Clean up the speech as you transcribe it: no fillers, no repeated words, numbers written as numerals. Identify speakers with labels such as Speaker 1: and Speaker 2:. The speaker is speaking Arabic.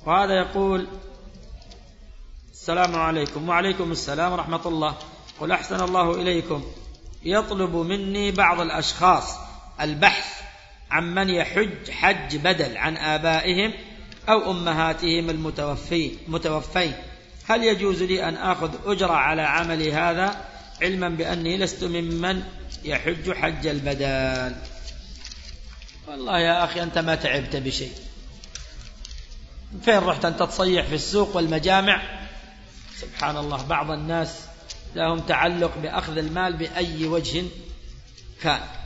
Speaker 1: وهذا يقول: السلام عليكم. وعليكم السلام ورحمة الله. قل: أحسن الله إليكم، يطلب مني بعض الأشخاص البحث عن من يحج حج بدل عن آبائهم أو أمهاتهم المتوفين، هل يجوز لي أن أخذ أجرة على عملي هذا، علما بأني لست ممن يحج حج البدل؟ والله يا أخي أنت ما تعبت بشيء. فين رحت أنت تصيح في السوق والمجامع؟ سبحان الله، بعض الناس لهم تعلق بأخذ المال بأي وجه كان.